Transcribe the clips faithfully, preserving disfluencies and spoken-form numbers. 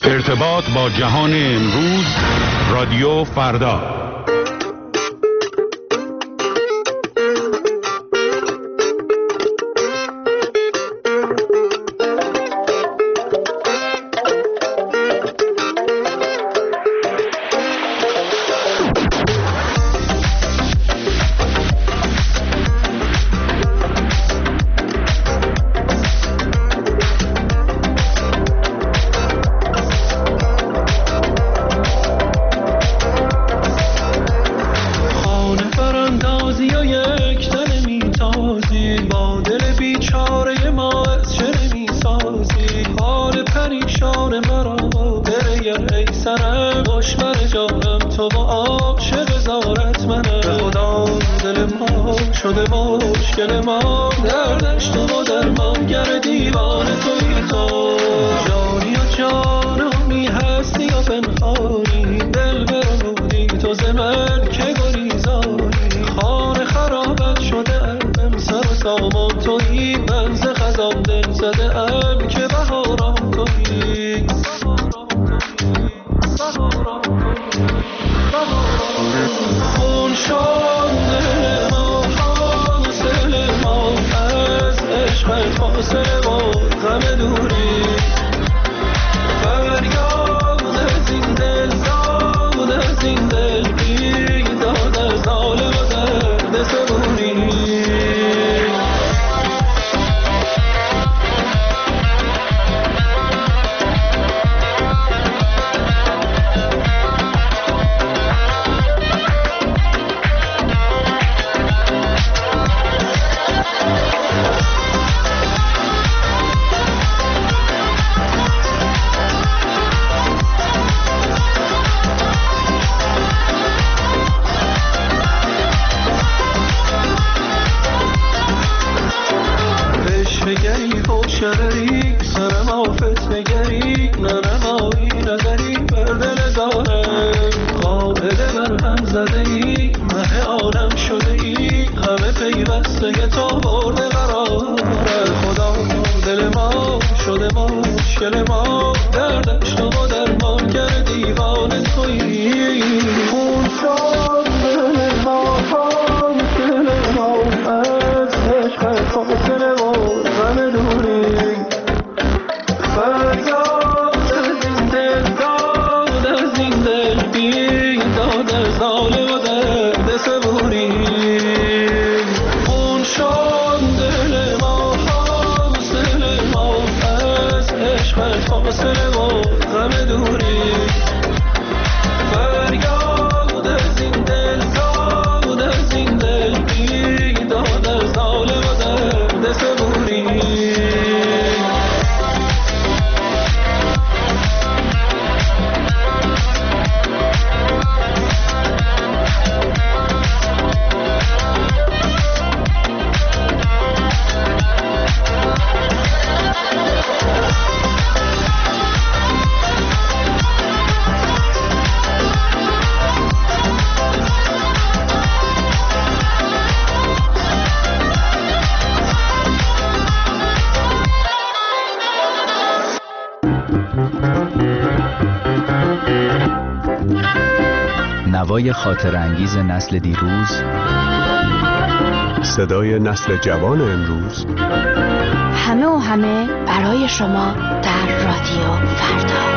ارتباط با جهان امروز، رادیو فردا. نوای خاطر انگیز نسل دیروز، صدای نسل جوان امروز، همه و همه برای شما در رادیو فردا.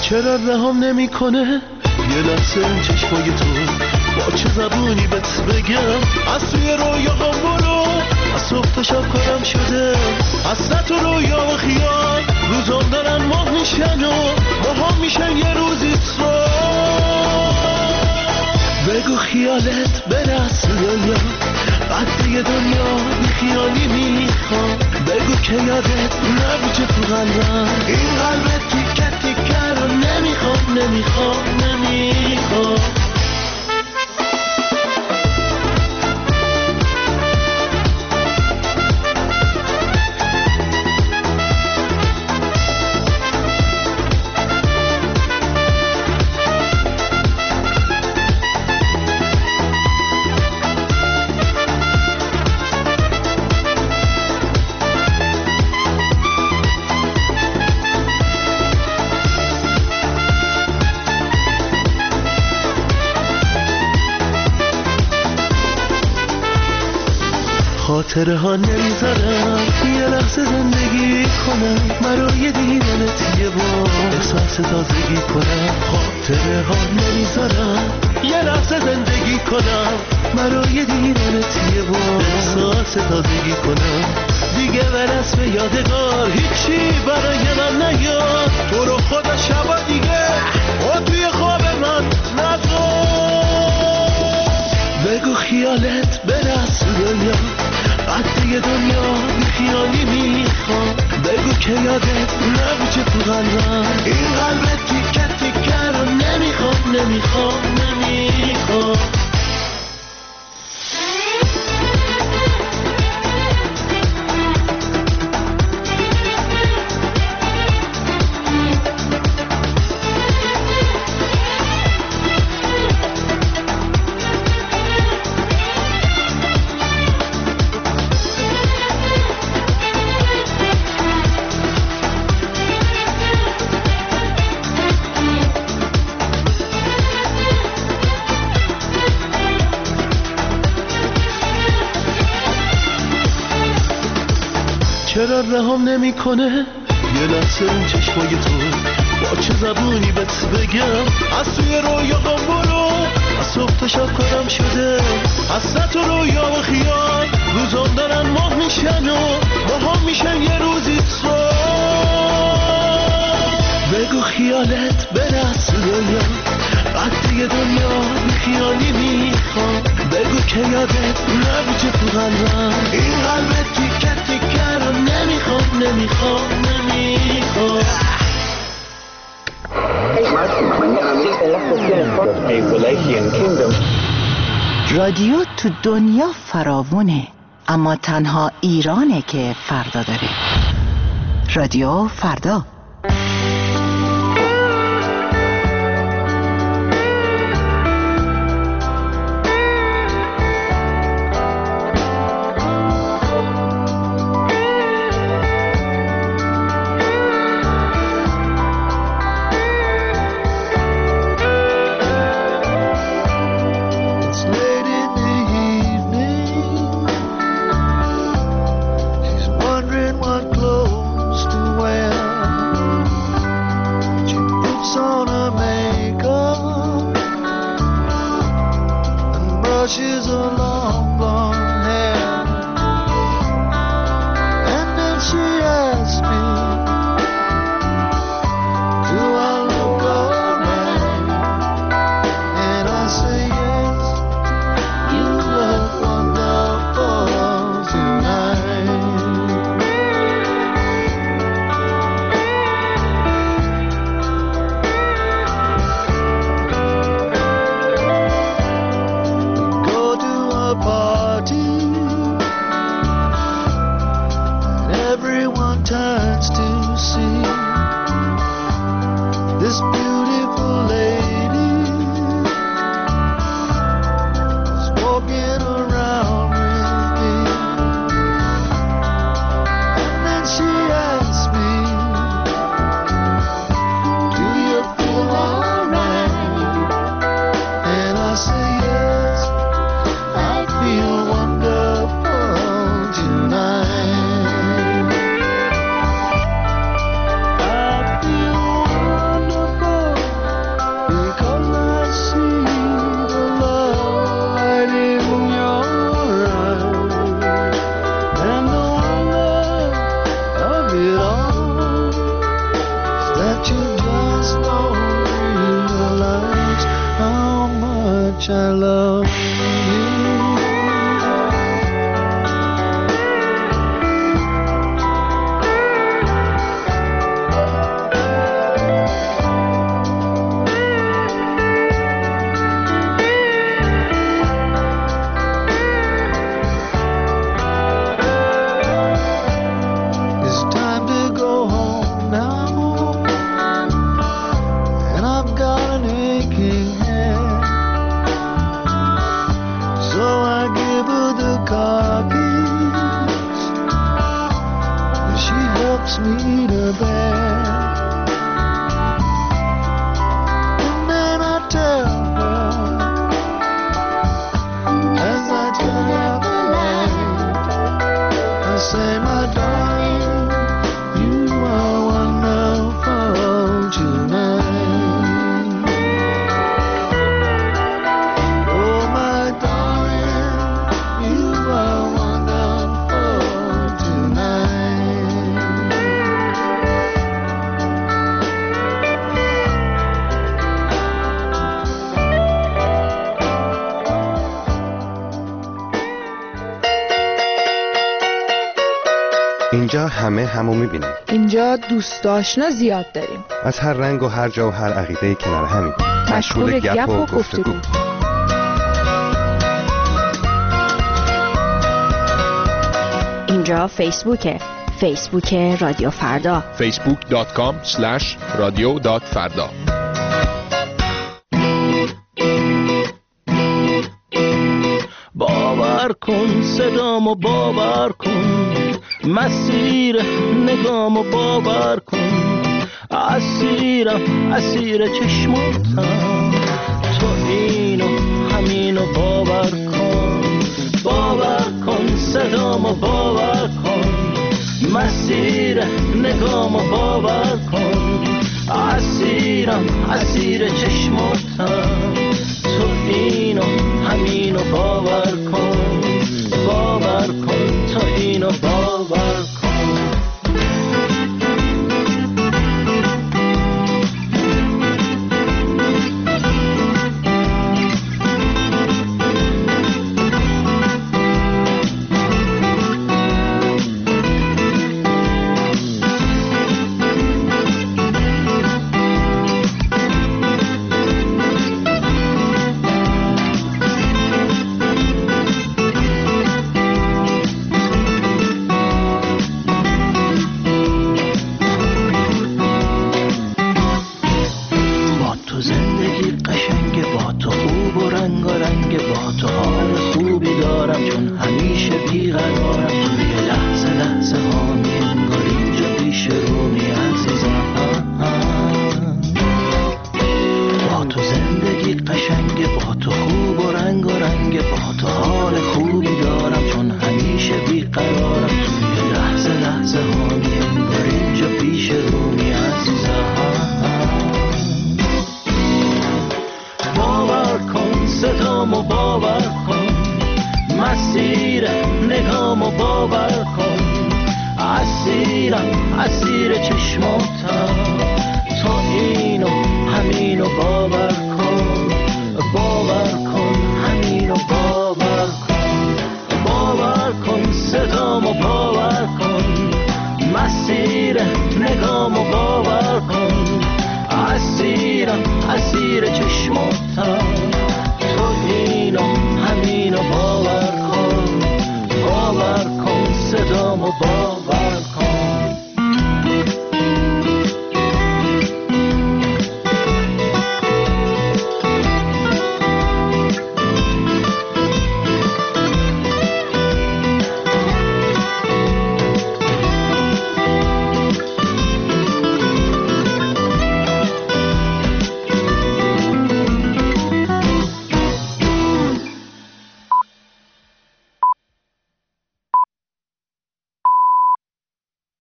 چرا رهام نمی کنه یه لحظه این چشمای تو، با چه زبونی بهت بگم از توی رویاهام برو، از صبح تا شب کارم شده حسرت و رویا و خیال، روزام دارن ماه میشن و ماها میشن یه روزی تو. بگو خیالت برس دنیا قدر دنیا بی خیالی میخوام، بگو که یادت نبوچه تو قلبم این قلبت تیکه تیکه رو نمیخوام نمیخوام نمیخوام. خاطره ها نمیذارم یه لحظه زندگی کنم، برای دیدنت یه بار احساس تازگی کنم. خاطره ها نمیذارم یه لحظه زندگی کنم، برای دیدنت یه بار احساس تازگی کنم. دیگه برس به یادگار هیچی برای من نیاد، تو رو خدا شبا دیگه و توی خواب من نذار. بگو خیالت برس دنیا قدر دنیا بی خیالی میخوام، بگو که یادت نبوچه تو قلبم این قلبت تیکه تیکه رو نمیخوام نمیخوام نمیخوام. چرا رهام نمی کنه یه لحظه اون چشمای تو، با چه زبونی بهت بگم از توی رویاهام برو، از صبح تا شب کارم شده حسرت و رویا و خیال، روزام دارن ماه میشن و ماها میشن یه روزی تو. بگو خیالت برس دنیا قدر دنیا بی خیالی میخوام، بگو که یادت نبوچه تو قلبم این قلبت تیکه تیکه رو نمیخوام نمیخوام نمیخوام. رادیو تو دنیا فراوونه، اما تنها ایرانه که فردا داره. رادیو فردا. I feel wonderful. walks me to bed. And then I tell her, as I turn out the light, I say, my darling, you are wonderful tonight. Oh, my darling, you are wonderful tonight. اینجا همه همو میبینیم. اینجا دوست آشنا زیاد داریم. از هر رنگ و هر جا و هر عقیده کنار همین. مشغول گپ و گفتگو. اینجا فیسبوکه. فیسبوک رادیو فردا. فیسبوک دات کام اسلش رادیو دات فردا. باور کن صدامو باور کن، مسیر نگامو باور کن، اسیرم اسیر چشماتم، تو اینو همینو باور کن. باور کن صدامو باور کن، مسیر نگامو باور کن، اسیرم اسیر چشماتم، تو اینو همینو باور کن. باور کن تو اینو باور کن. اسیر چشماتم، تو اینو همینو باور کن. باور کن همینو باور کن. باور کن صدامو باور